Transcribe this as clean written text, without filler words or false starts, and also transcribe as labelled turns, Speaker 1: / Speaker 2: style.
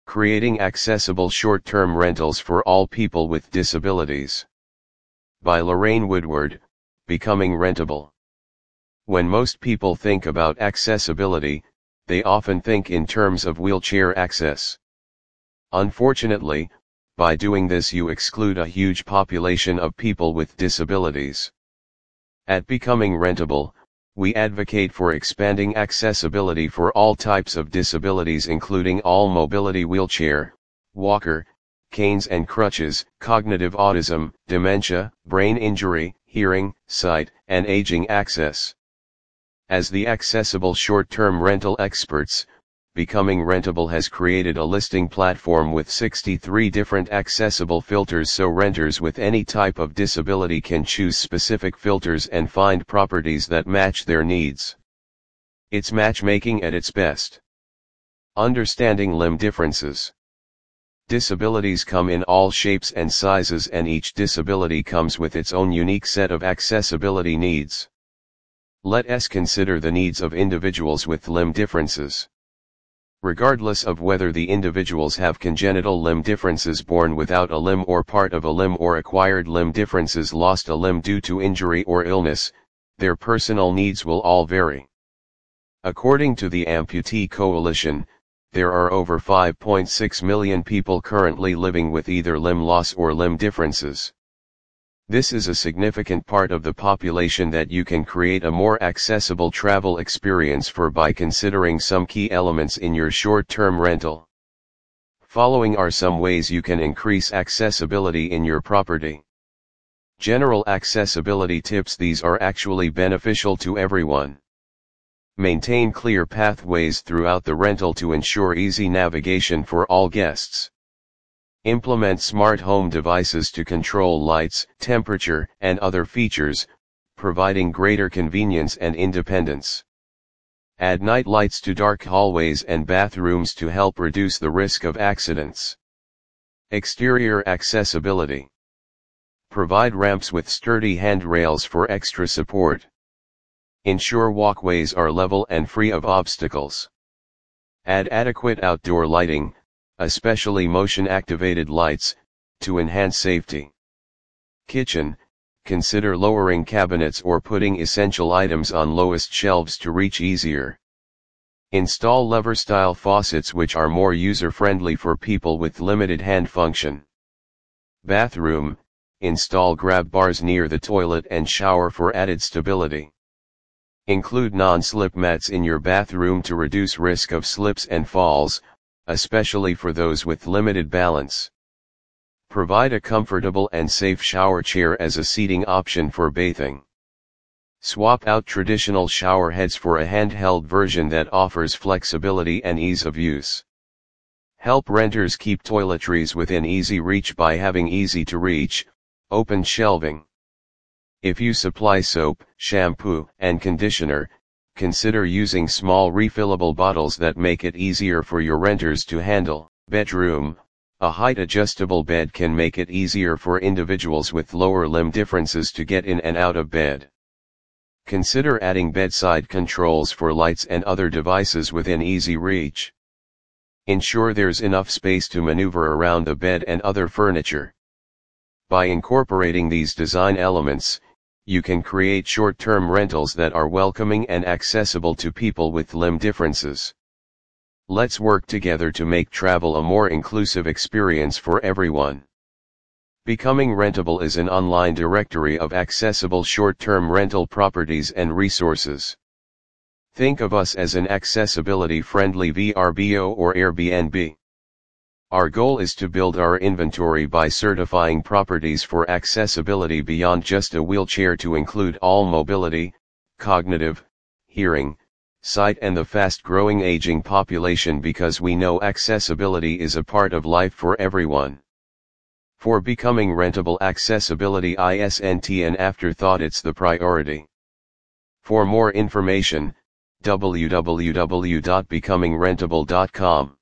Speaker 1: Creating accessible short-term rentals for all people with disabilities. By Lorraine Woodward, Becoming Rentable. When most people think about accessibility, they often think in terms of wheelchair access. Unfortunately, by doing this you exclude a huge population of people with disabilities. At Becoming Rentable, we advocate for expanding accessibility for all types of disabilities including all mobility wheelchair, walker, canes and crutches, cognitive autism, dementia, brain injury, hearing, sight, and aging access. As the accessible short-term rental experts, Becoming Rentable has created a listing platform with 63 different accessible filters so renters with any type of disability can choose specific filters and find properties that match their needs. It's matchmaking at its best. Understanding limb differences. Disabilities come in all shapes and sizes and each disability comes with its own unique set of accessibility needs. Let us consider the needs of individuals with limb differences. Regardless of whether the individuals have congenital limb differences born without a limb or part of a limb or acquired limb differences lost a limb due to injury or illness, their personal needs will all vary. According to the Amputee Coalition, there are over 5.6 million people currently living with either limb loss or limb differences. This is a significant part of the population that you can create a more accessible travel experience for by considering some key elements in your short-term rental. Following are some ways you can increase accessibility in your property. General accessibility tips. These are actually beneficial to everyone. Maintain clear pathways throughout the rental to ensure easy navigation for all guests. Implement smart home devices to control lights, temperature, and other features, providing greater convenience and independence. Add night lights to dark hallways and bathrooms to help reduce the risk of accidents. Exterior accessibility. Provide ramps with sturdy handrails for extra support. Ensure walkways are level and free of obstacles. Add adequate outdoor lighting, especially motion-activated lights, to enhance safety. Kitchen, consider lowering cabinets or putting essential items on lowest shelves to reach easier. Install lever-style faucets which are more user-friendly for people with limited hand function. Bathroom, install grab bars near the toilet and shower for added stability. Include non-slip mats in your bathroom to reduce risk of slips and falls, especially for those with limited balance. Provide a comfortable and safe shower chair as a seating option for bathing. Swap out traditional shower heads for a handheld version that offers flexibility and ease of use. Help renters keep toiletries within easy reach by having easy-to-reach, open shelving. If you supply soap, shampoo, and conditioner, consider using small refillable bottles that make it easier for your renters to handle. Bedroom, a height-adjustable bed can make it easier for individuals with lower limb differences to get in and out of bed. Consider adding bedside controls for lights and other devices within easy reach. Ensure there's enough space to maneuver around the bed and other furniture. By incorporating these design elements, you can create short-term rentals that are welcoming and accessible to people with limb differences. Let's work together to make travel a more inclusive experience for everyone. Becoming Rentable is an online directory of accessible short-term rental properties and resources. Think of us as an accessibility-friendly VRBO or Airbnb. Our goal is to build our inventory by certifying properties for accessibility beyond just a wheelchair to include all mobility, cognitive, hearing, sight and the fast-growing aging population because we know accessibility is a part of life for everyone. For Becoming Rentable, accessibility isn't an afterthought, it's the priority. For more information, www.becomingrentable.com